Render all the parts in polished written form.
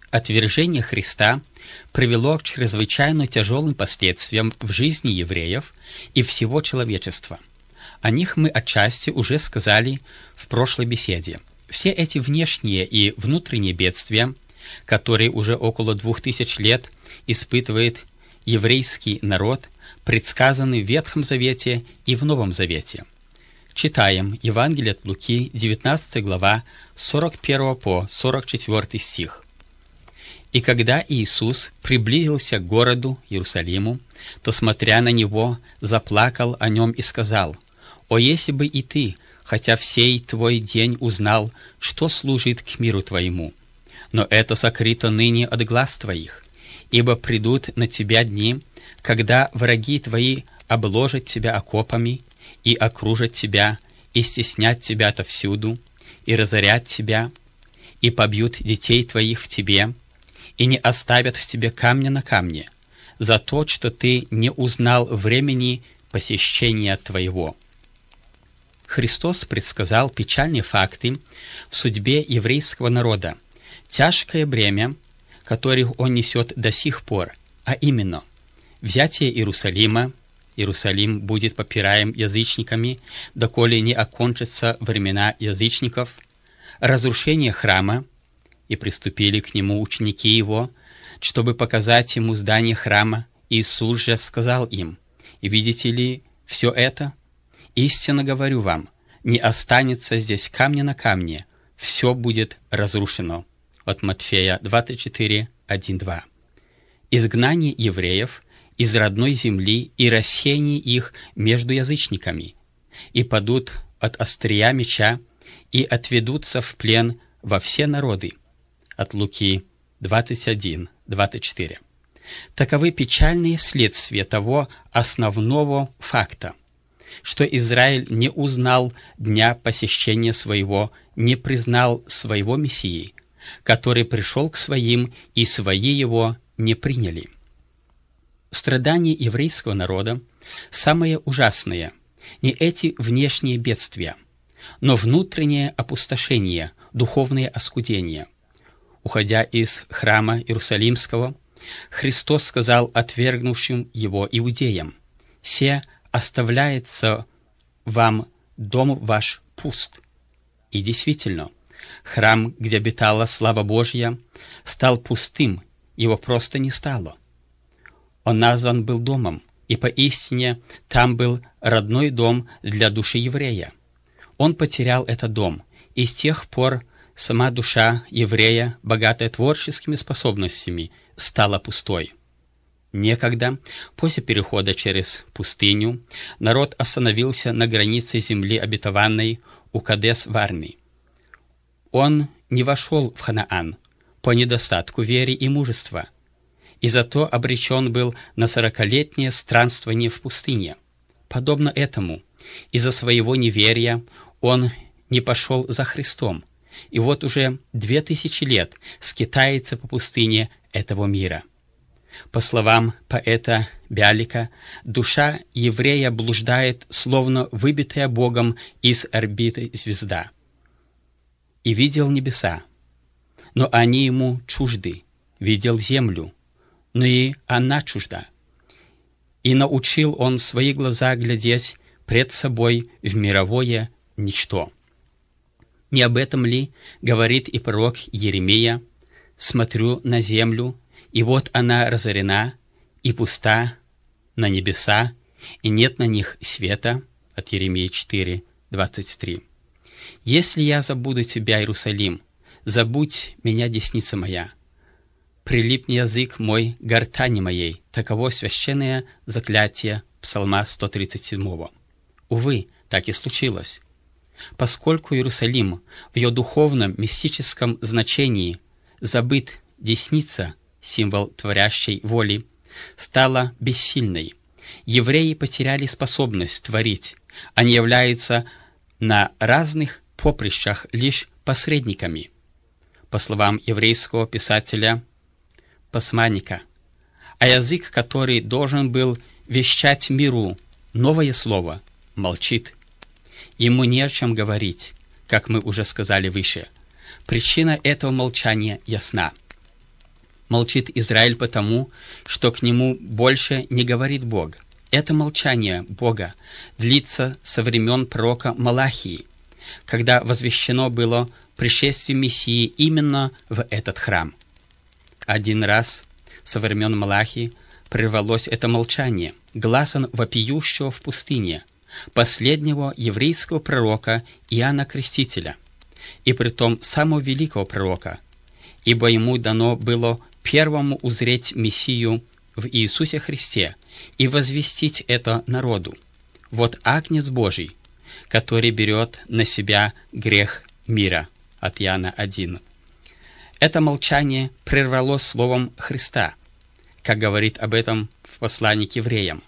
Отвержение Христа привело к чрезвычайно тяжелым последствиям в жизни евреев и всего человечества. О них мы отчасти уже сказали в прошлой беседе. Все эти внешние и внутренние бедствия, которые уже около 2000 лет испытывает еврейский народ, предсказаны в Ветхом Завете и в Новом Завете. Читаем Евангелие от Луки, 19 глава, 41 по 44 стих. «И когда Иисус приблизился к городу Иерусалиму, то, смотря на него, заплакал о нем и сказал: «О, если бы и ты, хотя всей твой день узнал, что служит к миру твоему! Но это сокрыто ныне от глаз твоих, ибо придут на тебя дни, когда враги твои обложат тебя окопами и окружат тебя, и стеснят тебя отовсюду, и разорят тебя, и побьют детей твоих в тебе, и не оставят в тебе камня на камне, за то, что ты не узнал времени посещения твоего». Христос предсказал печальные факты в судьбе еврейского народа, тяжкое бремя, которое он несет до сих пор, а именно взятие Иерусалима. Иерусалим будет попираем язычниками, доколе не окончатся времена язычников, разрушение храма, и приступили к нему ученики его, чтобы показать ему здание храма. Иисус же сказал им: «Видите ли все это? Истинно говорю вам, не останется здесь камня на камне, все будет разрушено». От Матфея 24, 1-2. Изгнание евреев из родной земли и рассеяние их между язычниками, и падут от острия меча, и отведутся в плен во все народы. От Луки 21, 24. Таковы печальные следствия того основного факта, что Израиль не узнал дня посещения своего, не признал своего Мессии, который пришел к своим, и свои его не приняли. Страдания еврейского народа самое ужасное не эти внешние бедствия, но внутреннее опустошение, духовное оскудение. Уходя из храма Иерусалимского, Христос сказал отвергнувшим его иудеям: «Се оставляется вам дом ваш пуст». И действительно, храм, где обитала слава Божья, стал пустым, его просто не стало. Он назван был домом, и поистине там был родной дом для души еврея. Он потерял этот дом, и с тех пор сама душа еврея, богатая творческими способностями, стала пустой. Некогда, после перехода через пустыню, народ остановился на границе земли обетованной у Кадес-Варны. Он не вошел в Ханаан по недостатку веры и мужества, и зато обречен был на 40-летнее странствование в пустыне. Подобно этому, из-за своего неверия он не пошел за Христом, и вот уже 2000 лет скитается по пустыне этого мира. По словам поэта Бялика, душа еврея блуждает, словно выбитая Богом из орбиты звезда. «И видел небеса, но они ему чужды, видел землю, но и она чужда. И научил он свои глаза глядеть пред собой в мировое ничто». Не об этом ли говорит и пророк Иеремия: «Смотрю на землю, и вот она разорена, и пуста на небеса, и нет на них света». От Иеремии 4, 23. «Если я забуду тебя, Иерусалим, забудь меня, десница моя. Прилипни язык мой к гортани моей». Таково священное заклятие Псалма 137. Увы, так и случилось. Поскольку Иерусалим в ее духовном мистическом значении забыт, десница, символ творящей воли, стала бессильной. Евреи потеряли способность творить. Они являются на разных поприщах лишь посредниками. По словам еврейского писателя Пасманика, а язык, который должен был вещать миру новое слово, молчит. Ему не о чем говорить, как мы уже сказали выше. Причина этого молчания ясна. Молчит Израиль потому, что к нему больше не говорит Бог. Это молчание Бога длится со времен пророка Малахии, когда возвещено было пришествие Мессии именно в этот храм. Один раз со времен Малахии прервалось это молчание гласом вопиющего в пустыне, последнего еврейского пророка Иоанна Крестителя, и притом самого великого пророка, ибо ему дано было первому узреть Мессию в Иисусе Христе и возвестить это народу. Вот Агнец Божий, который берет на себя грех мира. От Иоанна 1. Это молчание прервалось словом Христа, как говорит об этом в послании к евреям.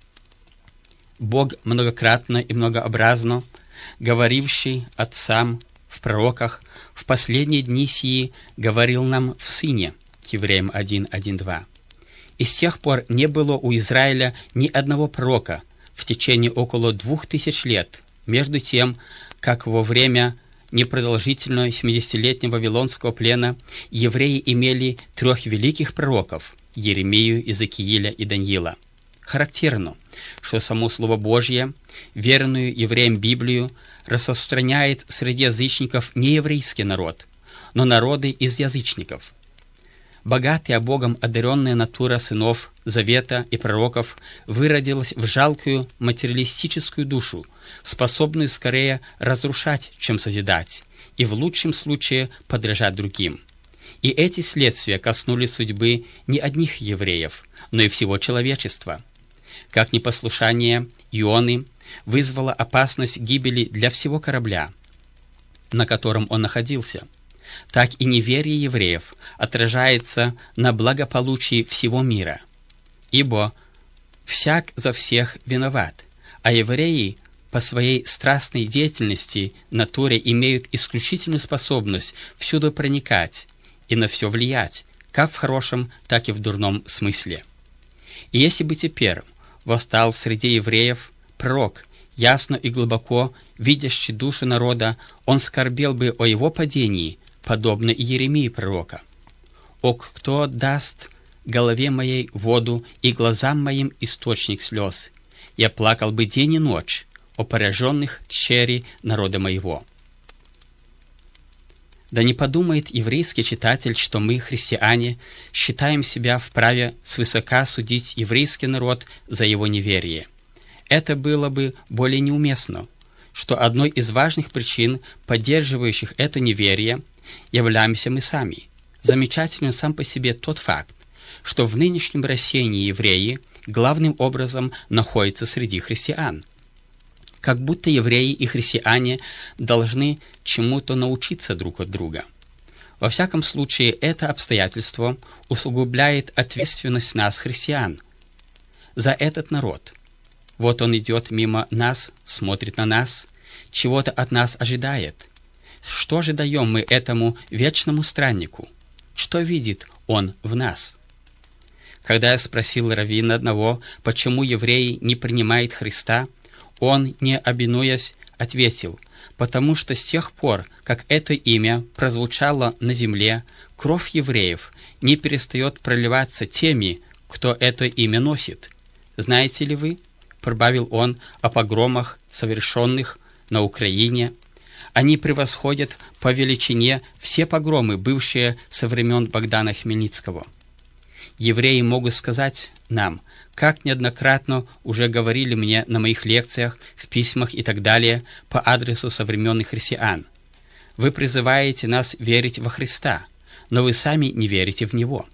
Бог многократно и многообразно, говоривший отцам в пророках, в последние дни сии говорил нам в Сыне, к евреям 1:1-2. И с тех пор не было у Израиля ни одного пророка в течение около 2000 лет, между тем, как во время непродолжительного 70-летнего вавилонского плена евреи имели 3 великих пророков – Еремию, Иезекииля и Даниила. Характерно, что само Слово Божье, верную евреям Библию, распространяет среди язычников не еврейский народ, но народы из язычников. Богатая Богом одаренная натура сынов Завета и пророков выродилась в жалкую материалистическую душу, способную скорее разрушать, чем созидать, и в лучшем случае подражать другим. И эти следствия коснулись судьбы не одних евреев, но и всего человечества. Как непослушание Ионы вызвало опасность гибели для всего корабля, на котором он находился, так и неверие евреев отражается на благополучии всего мира. Ибо всяк за всех виноват, а евреи по своей страстной деятельности натуре имеют исключительную способность всюду проникать и на все влиять, как в хорошем, так и в дурном смысле. И если бы теперь восстал в среде евреев пророк, ясно и глубоко видящий души народа, он скорбел бы о его падении, подобно и Еремии пророка. «О, кто даст голове моей воду и глазам моим источник слез? Я плакал бы день и ночь о пораженных тщери народа моего». Да не подумает еврейский читатель, что мы, христиане, считаем себя вправе свысока судить еврейский народ за его неверие. Это было бы более неуместно, что одной из важных причин, поддерживающих это неверие, являемся мы сами. Замечателен сам по себе тот факт, что в нынешнем рассеянии евреи главным образом находятся среди христиан. Как будто евреи и христиане должны чему-то научиться друг от друга. Во всяком случае, это обстоятельство усугубляет ответственность нас, христиан, за этот народ. Вот он идет мимо нас, смотрит на нас, чего-то от нас ожидает. Что же даем мы этому вечному страннику? Что видит он в нас? Когда я спросил раввина одного, почему евреи не принимают Христа, он, не обинуясь, ответил: потому что с тех пор, как это имя прозвучало на земле, кровь евреев не перестает проливаться теми, кто это имя носит. Знаете ли вы, прибавил он, о погромах, совершенных на Украине, они превосходят по величине все погромы, бывшие со времен Богдана Хмельницкого. Евреи могут сказать нам, как неоднократно уже говорили мне на моих лекциях, в письмах и так далее по адресу современных христиан: вы призываете нас верить во Христа, но вы сами не верите в Него.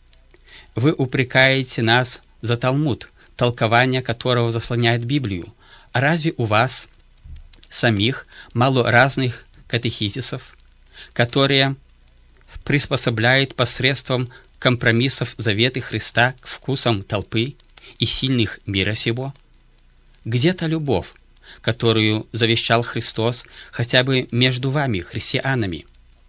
Вы упрекаете нас за Талмуд, толкование которого заслоняет Библию. А разве у вас самих мало разных катехизисов, которые приспособляют посредством компромиссов заветы Христа к вкусам толпы и сильных мира сего? Где та любовь, которую завещал Христос хотя бы между вами, христианами?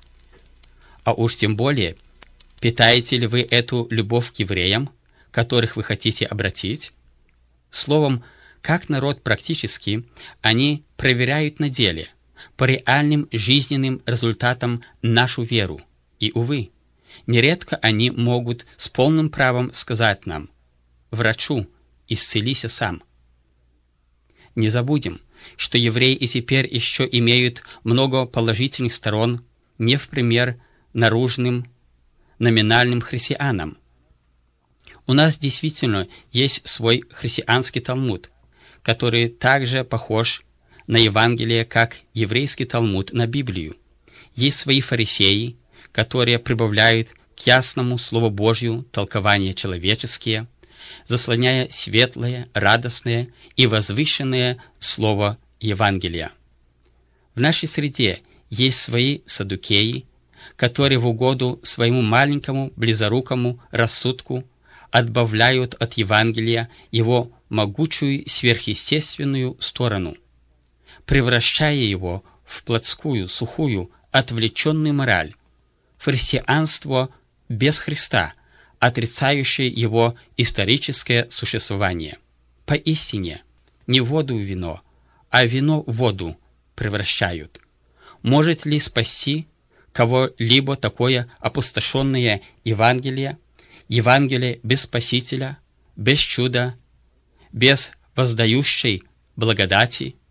А уж тем более, питаете ли вы эту любовь к евреям, которых вы хотите обратить? Словом, как народ практически, они проверяют на деле, по реальным жизненным результатам нашу веру. И, увы, Нередко они могут с полным правом сказать нам: «Врачу, исцелися сам». Не забудем, что евреи и теперь еще имеют много положительных сторон, не в пример наружным, номинальным христианам. У нас действительно есть свой христианский Талмуд, который также похож на Евангелие, как еврейский Талмуд на Библию. Есть свои фарисеи, которые прибавляют к ясному Слову Божью толкования человеческие, заслоняя светлое, радостное и возвышенное Слово Евангелия. В нашей среде есть свои саддукеи, которые в угоду своему маленькому близорукому рассудку отбавляют от Евангелия его могучую сверхъестественную сторону, превращая его в плотскую, сухую, отвлеченную мораль, христианство без Христа, отрицающее его историческое существование. Поистине, не воду в вино, а вино в воду превращают. Может ли спасти кого-либо такое опустошенное Евангелие, Евангелие без Спасителя, без чуда, без воздающей благодати?